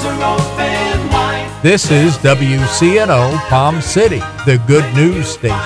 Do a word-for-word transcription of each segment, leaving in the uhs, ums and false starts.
This is W C N O Palm City, the good news station.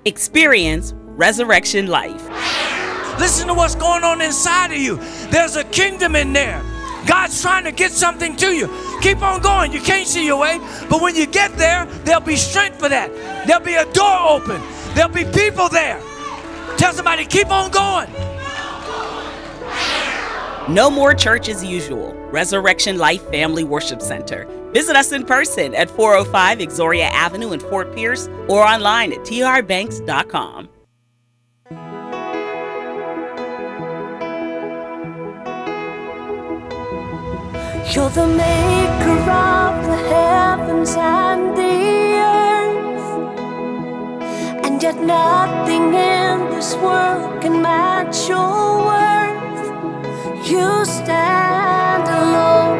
Experience resurrection life. Listen to what's going on inside of you. There's a kingdom in there. God's trying to get something to you. Keep on going. You can't see your way, but when you get there, there'll be strength for that. There'll be a door open. There'll be people there. Tell somebody, keep on going. No more church as usual. Resurrection Life Family Worship Center. Visit us in person at four oh five Exoria Avenue in Fort Pierce or online at t r banks dot com. You're the maker of the heavens and the earth, and yet nothing in this world can match your worth. You stand alone.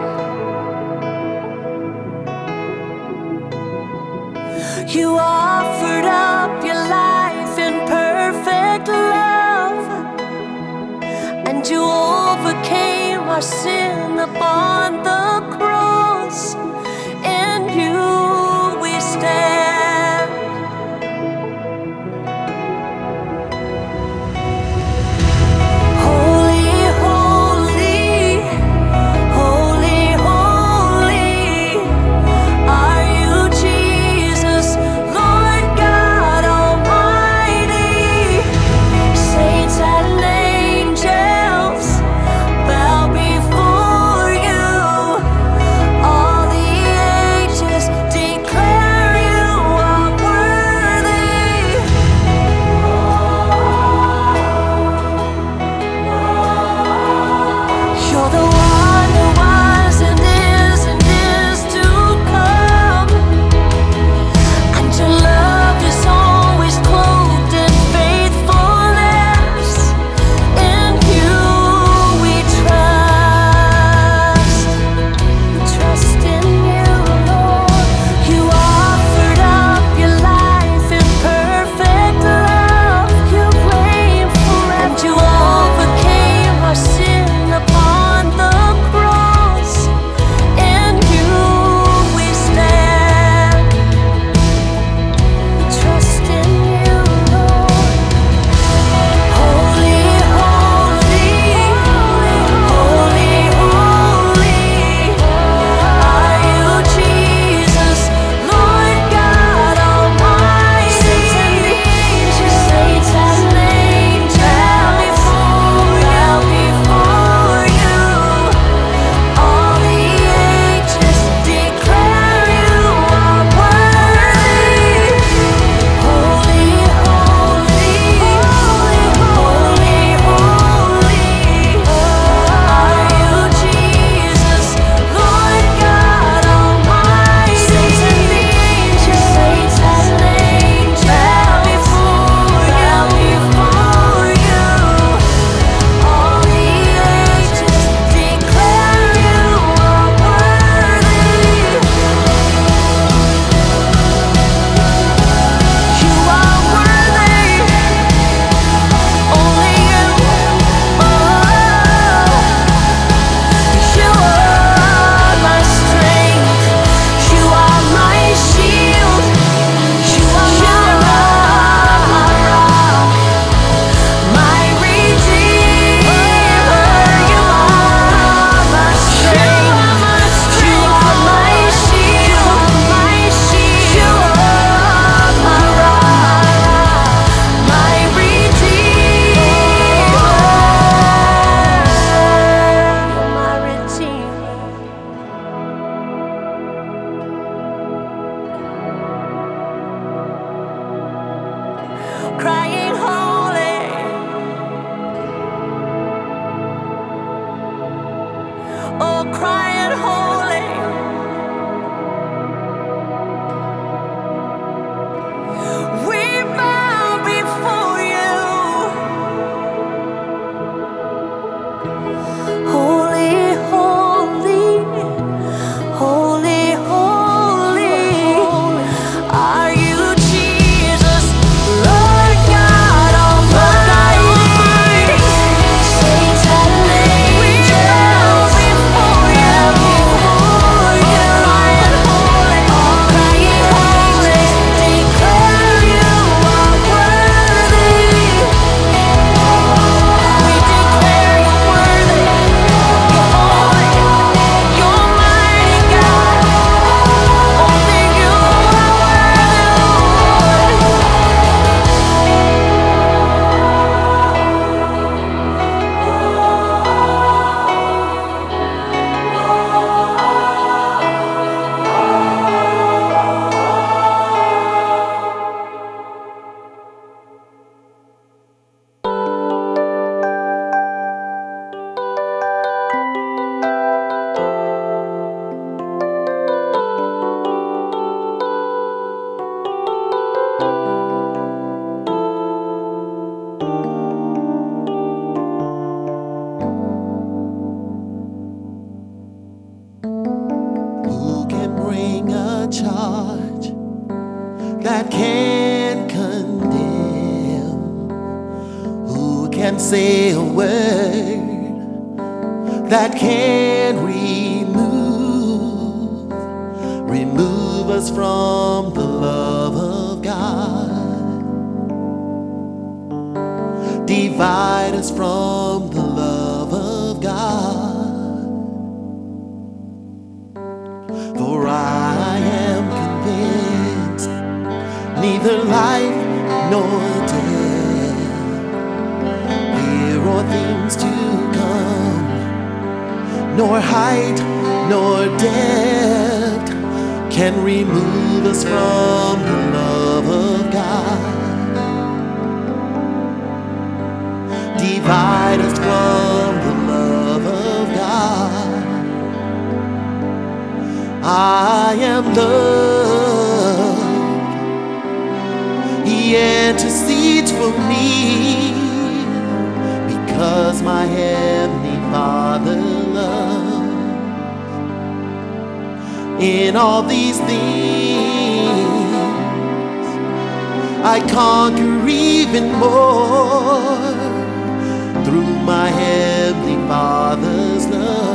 You offered up your life in perfect love, and you overcame our sin upon the cross. In you we stand. Holy, holy, holy, holy are you, Jesus, Lord God Almighty. Saints and angels bow before you. charge that can condemn? Who can say a word that can remove, remove us from the love of God, divide us from the love of God? For I am convinced neither life nor death, here or things to come, nor height nor depth can remove us from the love of God, divide us from the love of God. I am loved, He intercedes for me, because my Heavenly Father loves. In all these things I conquer even more through my Heavenly Father's love.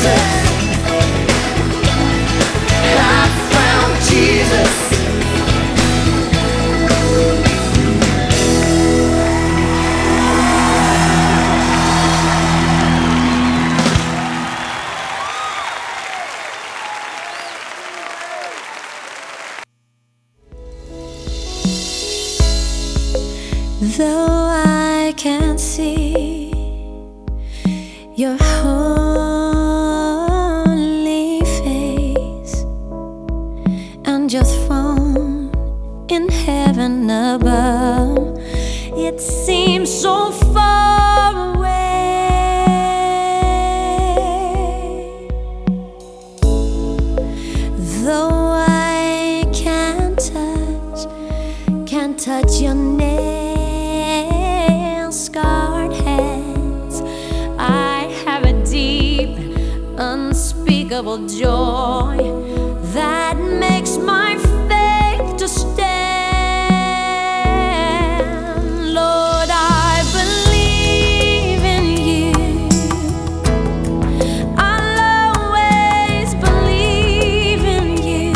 Jesus. I found Jesus. Though I can't see your holy face and your throne in heaven above, it seems so far away. Though I can't touch, can't touch your nail-scarred hands, I have a deep, unspeakable joy that makes my faith to stand. Lord, I believe in you. I'll always believe in you.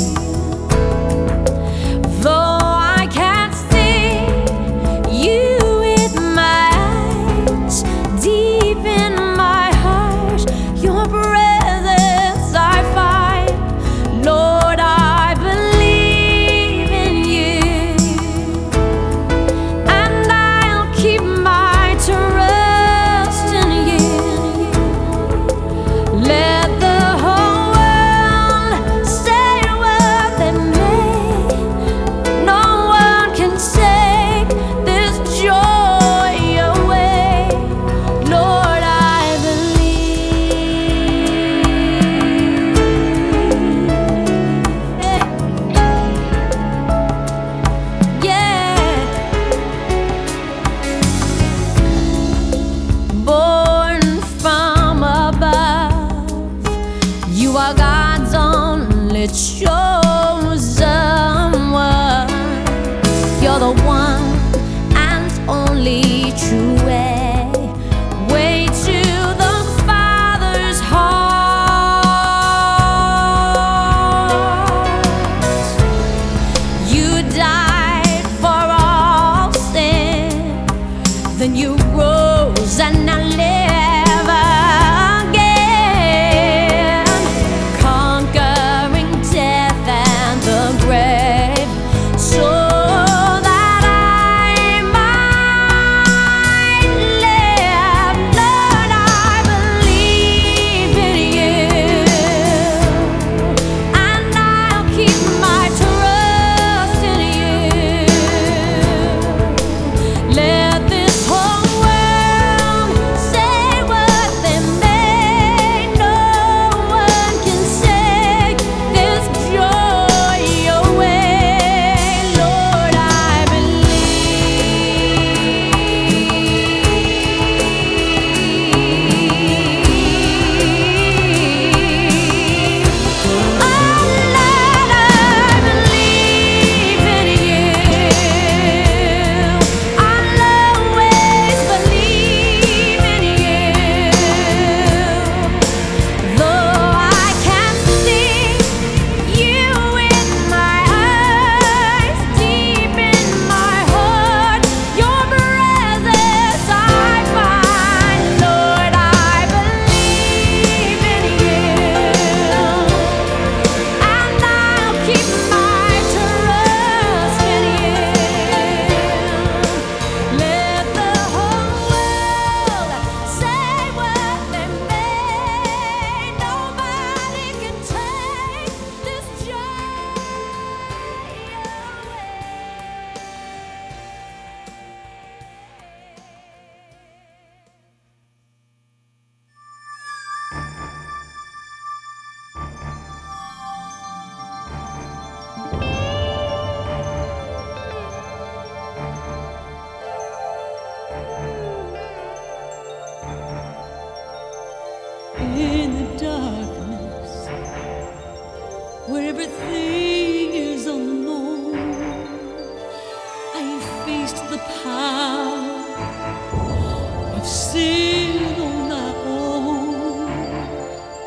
Though I can't see you with my eyes, deep in my heart, your presence I find. Lord, I believe in you, and I'll keep my trust in you. Let the whole world say what they may, no one can take this joy away. Lord, I believe. Yeah. Born from above, you are God's only chosen one. You're the one and only true way, way to the Father's heart. You died for all sin, then you rose and now live again, conquering death and the grave, so that I might live. Lord, I believe in you, and I'll keep my trust in you. Let this whole world say what they may, no one can take this joy away. Lord, I believe. Oh Lord, I believe in you. I'll always believe in you. Though I can't see you with my eyes, deep in my heart, your presence I find. Lord, I believe in you, and I'll keep my trust in you. Let the whole world say what they may, nobody can take this joy away. In the darkness, where everything is unknown, I faced the power of sin on my own.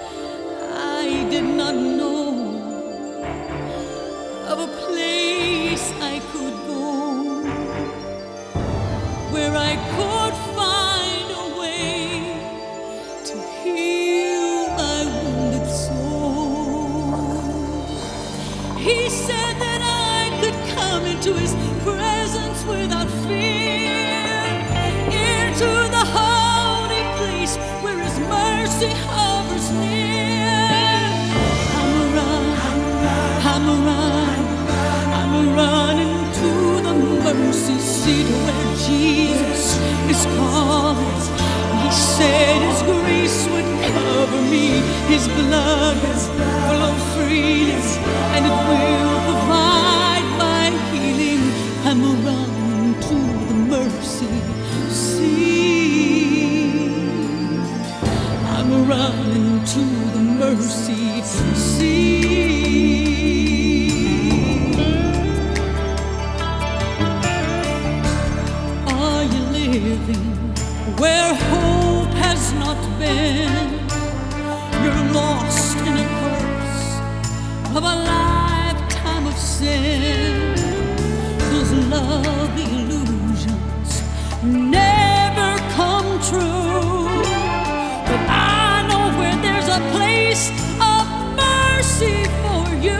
His blood will flow freely, and it will provide my healing. I'm running to the mercy seat. I'm running to the mercy seat. Are you living where hope has not been? You're lost in a curse of a lifetime of sin. Those love illusions never come true. But I know where there's a place of mercy for you.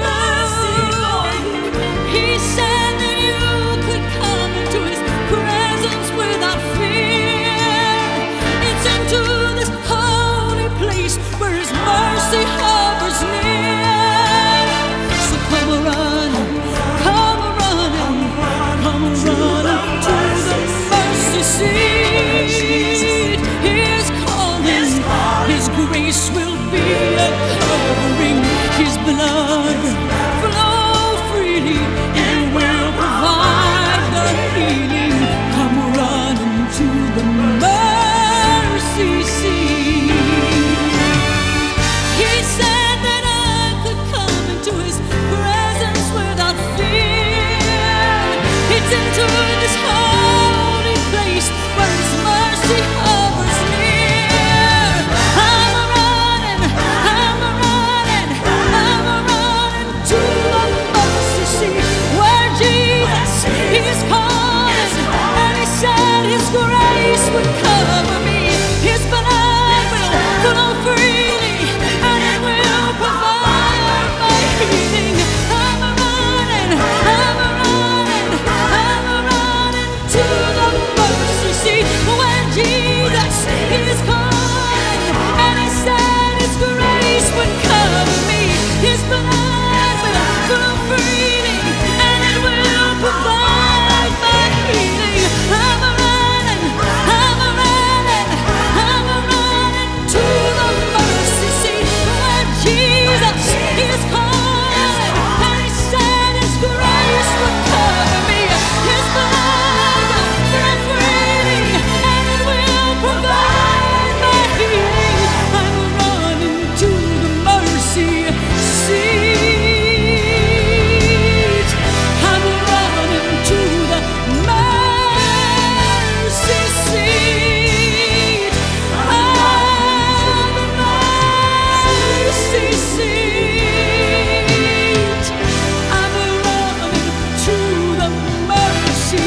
He said that you could come into His presence without fear. It's into this holy place where His mercy hovers near. So come running, come running, come running to the mercy seat. He is calling, His grace will be a covering. His blood flow freely and will provide the healing. Come running to the mercy seat. He said that I could come into His presence without fear. It's into this holy place where His mercy hovers near. I'm running, I'm running, I'm running to the mercy seat where Jesus is calling, and He said His grace would cover me. His blood will flow freely, and it will provide my healing. I'm running, I'm running, I'm running to the mercy seat where Jesus is calling, and He said His grace would cover me. His blood will flow freely, and it will provide my healing. I'm running, I'm running, I'm running to the mercy seat where Jesus is calling, and He said His grace would cover me. His blood will flow freely, and it will provide my healing. I'm running to the mercy seat. I'm running to the mercy seat. I'm mercy seat. I'm running to the mercy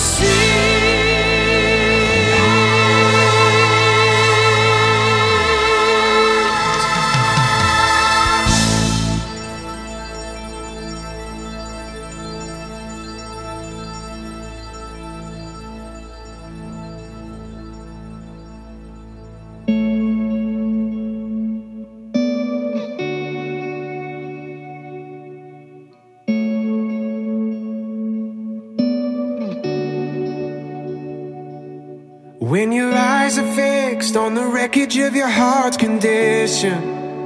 When your eyes are fixed on the wreckage of your heart's condition,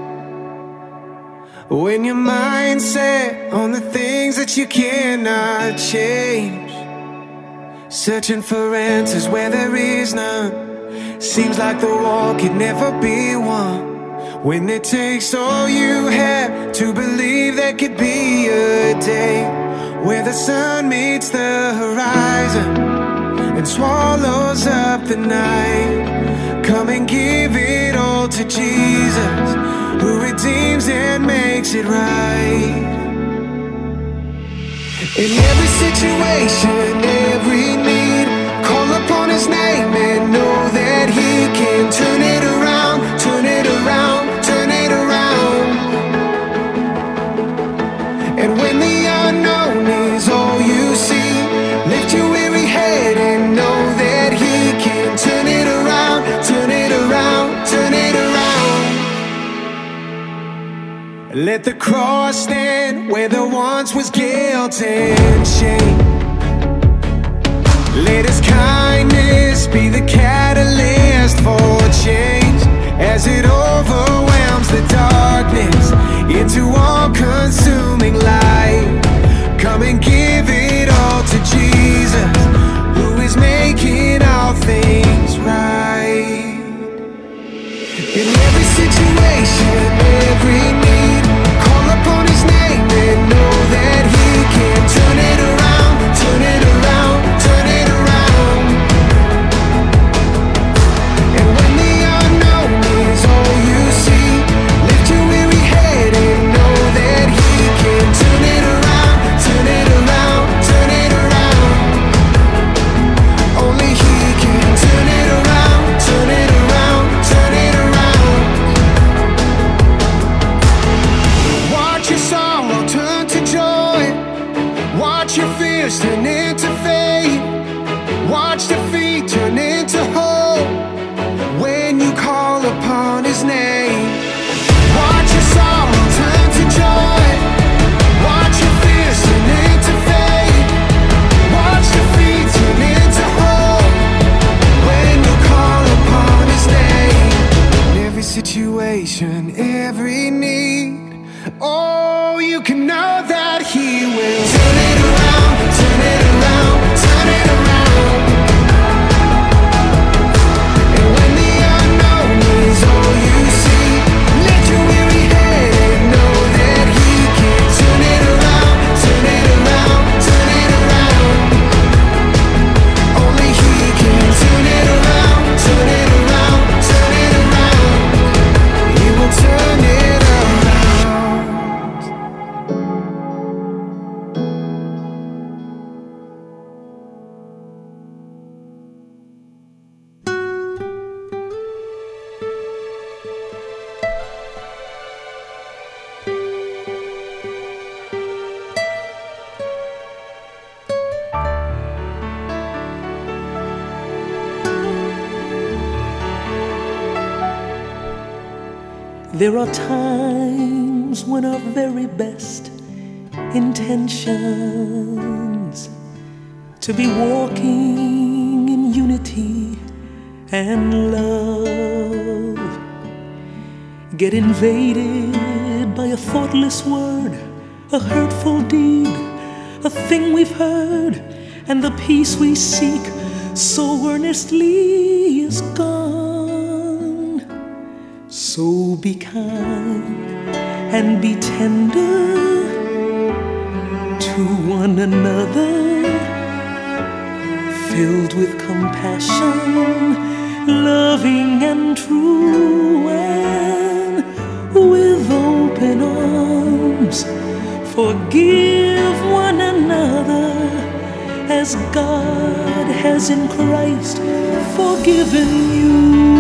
when your mind's set on the things that you cannot change, searching for answers where there is none, seems like the wall could never be won. When it takes all you have to believe there could be a day where the sun meets the horizon and swallows up the night. Come and give it all to Jesus, who redeems and makes it right. In every situation, every need, call upon His name and know that He can turn it around, turn it around, turn it around. And when the unknown is all you see, lift your weary head and know that He can turn it around, turn it around, turn it around. Let the cross stand where there once was guilt and shame. Let His kindness be the catalyst for change as it overwhelms the dark. darkness into all-consuming light. Come and give it all to Jesus, who is making all things right. In every situation, every need, call upon his name and know that he can turn it around, turn it around, turn it around. And when the unknown is all you see, lift your weary head and know that he can turn it around, turn it around, turn it around. Only he can turn it around, turn it around, turn it around. Watch your sorrow turn to joy, watch your fears turn into faith, watch defeat turn into hope when you call upon his name. Watch your sorrow turn to joy, watch your fears turn into faith, watch defeat turn into hope when you call upon his name. In every situation, every need, oh, you can know that he will turn it around, turn it around, turn it around. And when the unknown is all you see, lift your weary head and know that he can turn it around, turn it around, turn it around. Only he can turn it around, turn it around, turn it around. He will turn it around. There are times when our very best intentions to be walking in unity and love get invaded by a thoughtless word, a hurtful deed, a thing we've heard, and the peace we seek so earnestly is gone. So be kind and be tender to one another, filled with compassion, loving and true, and with open arms forgive one another as God has in Christ forgiven you.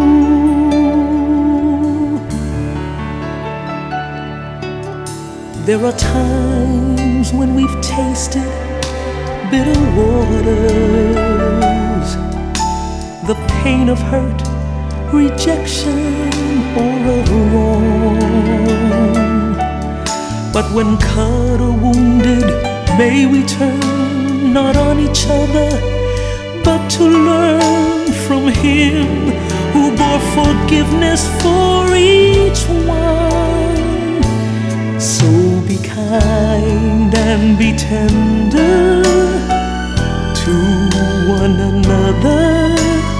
There are times when we've tasted bitter waters, the pain of hurt, rejection, or of wrong. But when cut or wounded, may we turn not on each other, but to learn from Him who bore forgiveness for each one. So be kind and be tender to one another,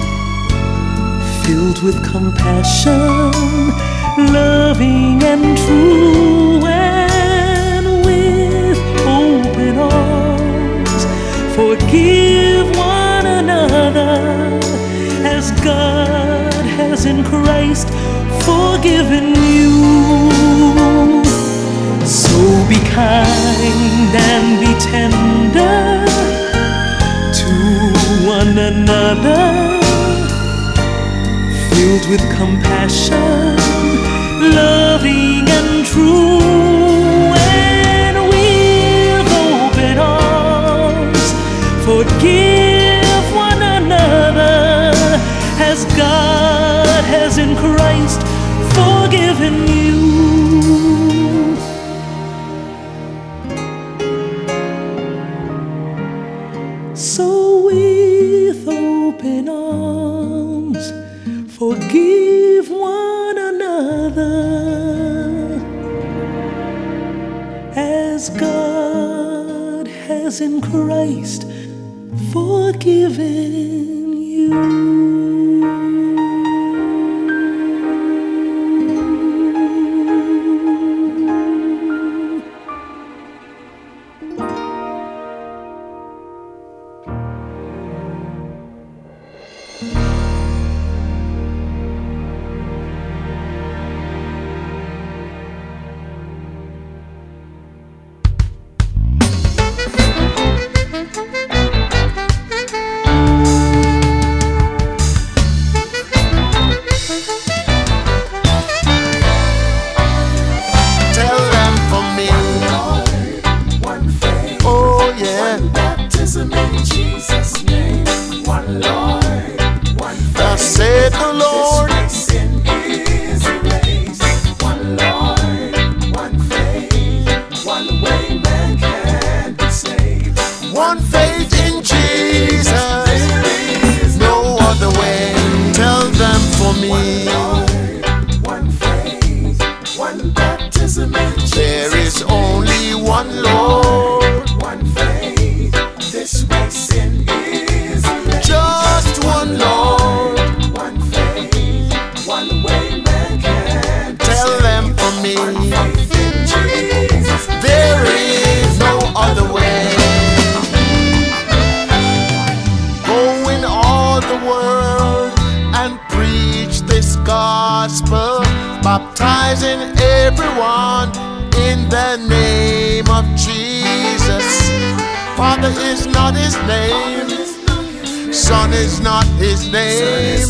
filled with compassion, loving and true, and with open arms forgive one another as God has in Christ forgiven you. So be kind and be tender to one another, filled with compassion, loving and true, and with open arms forgive one another as God has in Christ forgiven you. So with open arms forgive one another as God has in Christ forgiven you. Baptizing everyone in the name of Jesus. Father is not his name, Son is not his name,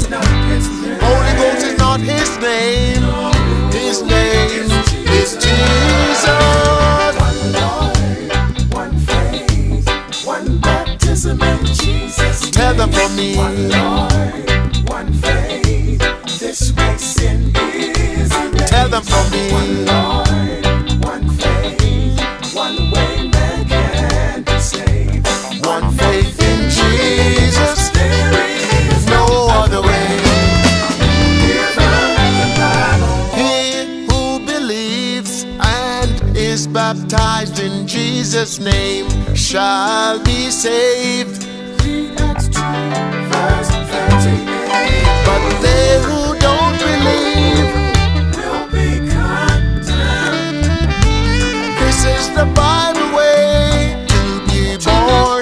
Holy Ghost is not his name. His name is Jesus. One Lord, one faith, one baptism in Jesus. Tell them for me. One Lord, one faith, this way sin is erased. Tell them for me. One Lord, one faith, one way man can be saved. One faith in Jesus, there is no other way. He who believes and is baptized in Jesus' name shall be saved. Acts two, verse thirty-eight. But they who don't believe will be condemned. This is the Bible way to be born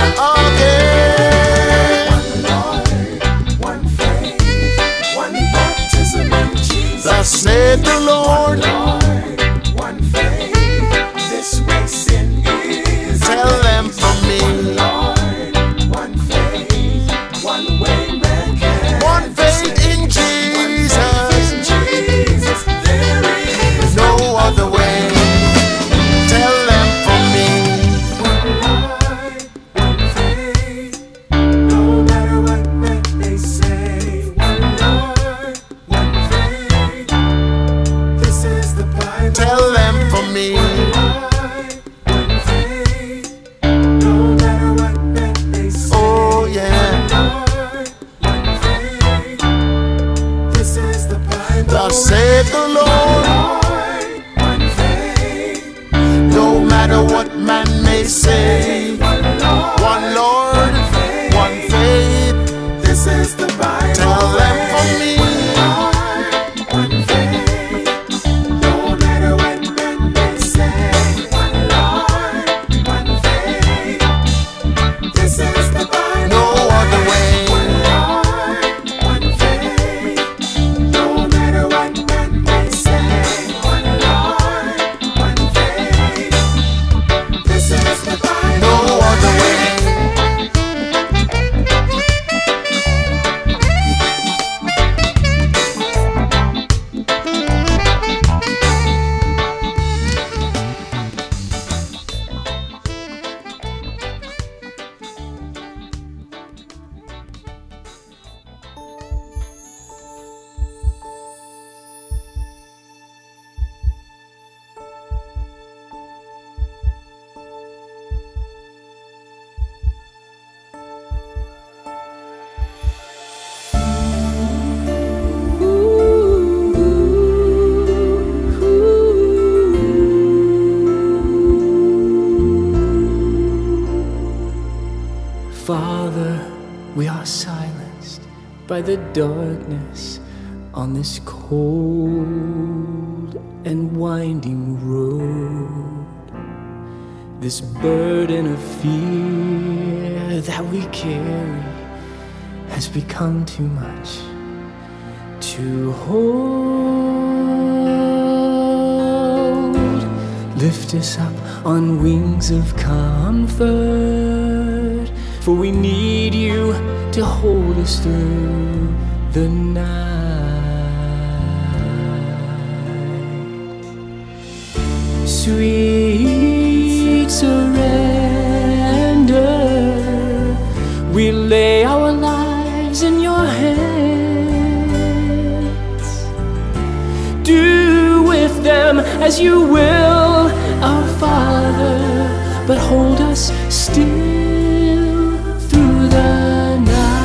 again. One Lord, one faith, one baptism in Jesus. Thus said the Lord. Lord, one faith, this way sin is Tell them from me. One Lord, one faith, one way man can One faith in Jesus, Jesus, there is no other way. Tell them from me. one Lord, one faith, no matter what men may say. One Lord, one faith, this is the Bible. Tell them from me. Lord, one faith, no matter what men may say. Oh yeah. Lord, one faith, this is the Bible. Thus said the Lord. Lord, one faith, No matter what man may say. one Lord, One Lord, one faith. this is the Bible. Tell them from me. Lord, one faith, no matter what by the darkness on this cold and winding road. This burden of fear that we carry has become too much to hold. Lift us up on wings of comfort, for we need you to hold us through the night. Sweet surrender, we lay our lives in your hands. Do with them as you will, our Father, but hold us still through the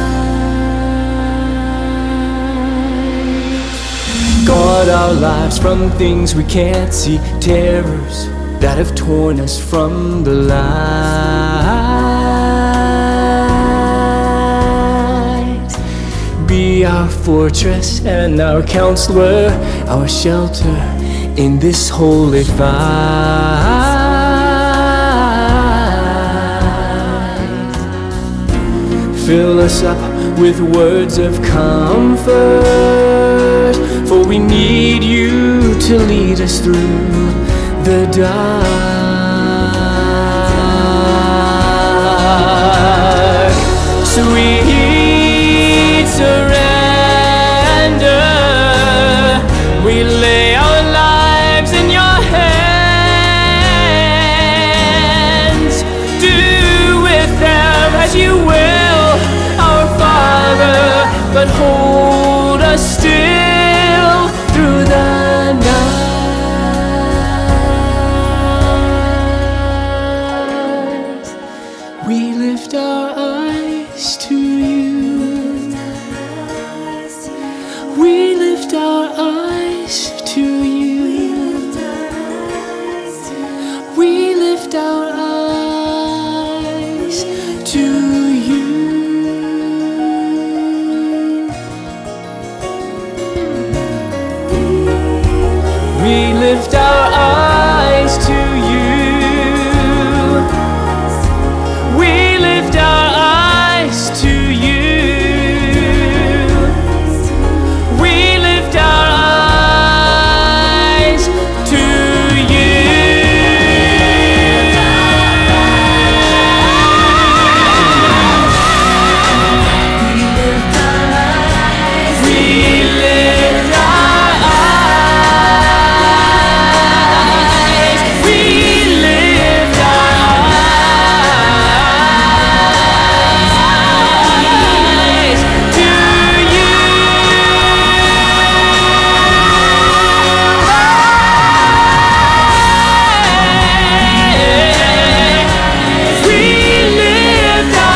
night. Guard our lives from things we can't see, terrors that have torn us from the light. Be our fortress and our counselor, our shelter in this holy fight. Fill us up with words of comfort, for we need you to lead us through the dark. Sweet surrender, we lay our lives in your hands. Do with them as you will, our Father, but hold us still through the night. We lift our eyes to you. We lift our eyes to you. We lift our eyes to you. We lift our eyes to you. We lift our eyes to you. We lift our eyes to you. We lift our eyes. We lift our eyes to you. We lift our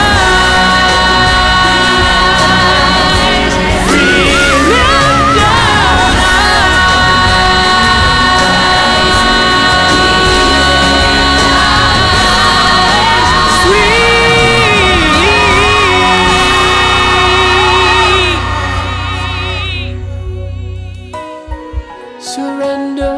eyes. We lift our eyes. Sweet surrender.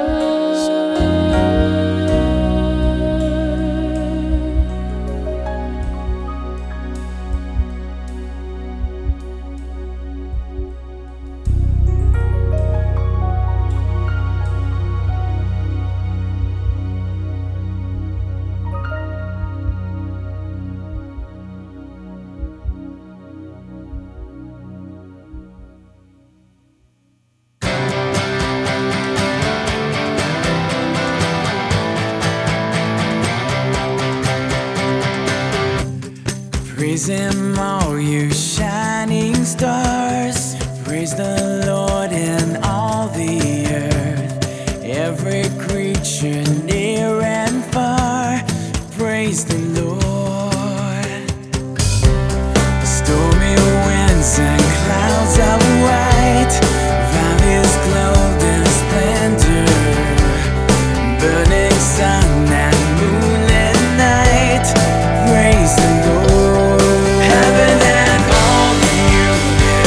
Praise Him, all you shining stars. Praise the Lord in all the earth. Every creature near and far. Praise the Lord. The stormy winds and clouds of white, valleys clothed in splendor, burning sun and moonlit night. Praise the Lord. Heaven and all the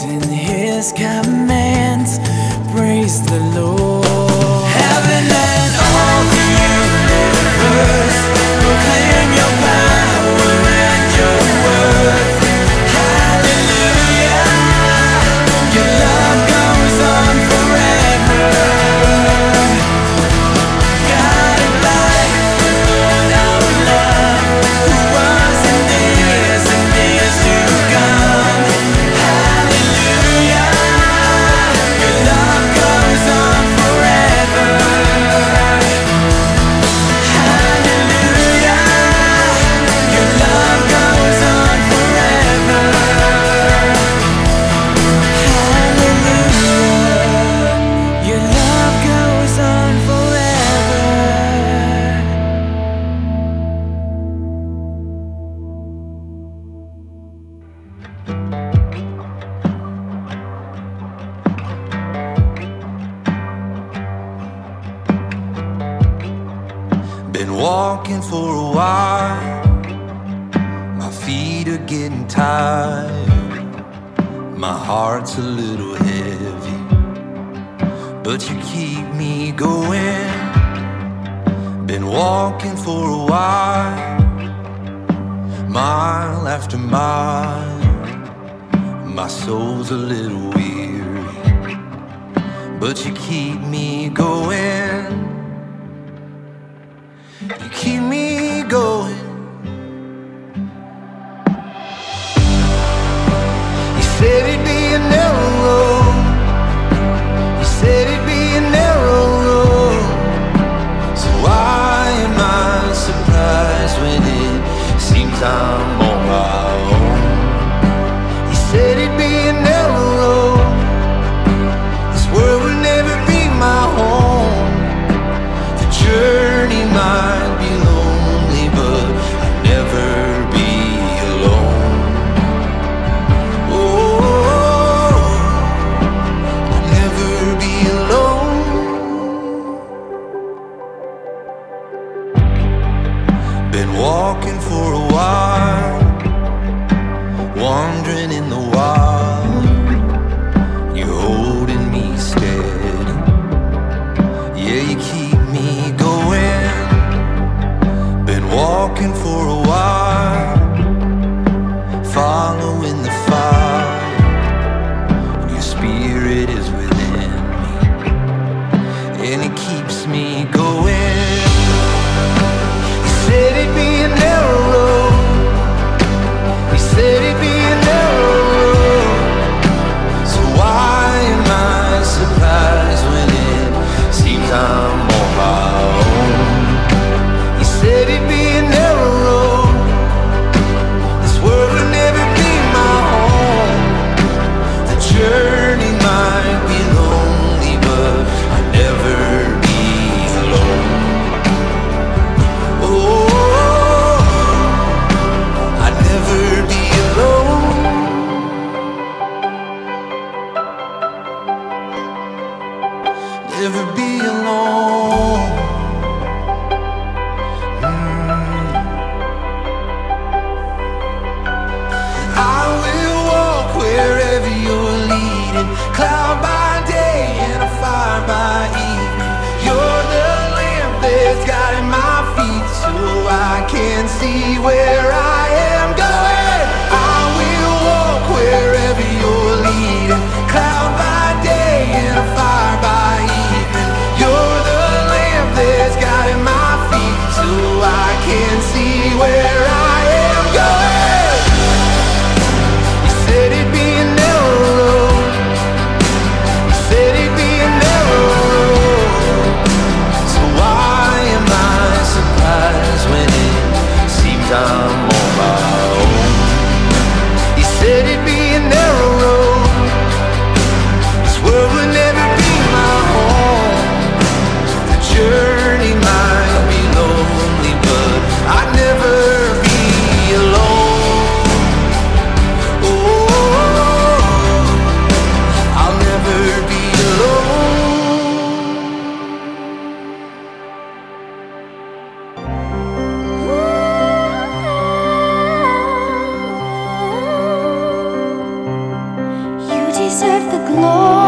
in his commands. Praise the Lord. Heaven and all the universe proclaim your power and your worth. Hallelujah. Your love goes on forever. God of life, Lord our love, who was and is and is to come. Hallelujah. Your love goes on forever. Hallelujah. Your love goes on forever. Hallelujah. Your love goes on forever. Been walking for a while, my feet are getting tired, my heart's a little heavy, but you keep me going. Been walking for a while, mile after mile, my soul's a little weary, but you keep me going. You keep me going. You said it'd be a narrow road. You said it'd be a narrow road. So why am I surprised when it seems I'm on my own? You said it'd be a narrow road. This world will never be my home. The journey might be lonely, but I'll never be alone. Oh, I'll never be alone. Been walking for a while, wandering in the wild. You're holding me steady. Yeah, you keep me going. Been walking for a while, following the fire. Your spirit is within me, and it keeps me going. You said it'd be a narrow road. You said it'd be a narrow road. So why am I surprised when it seems I'm on my own? You said it'd be a narrow road. This world will never be my home. The journey might be lonely, but I'll never be alone. Oh, I'll never be alone. Never be alone. I will walk wherever you're leading, cloud by day and a fire by evening. You're the lamp that's guiding my feet, so I can see where I am going. I will walk wherever you're leading, cloud by day and a fire by evening. You're the deserve the glory.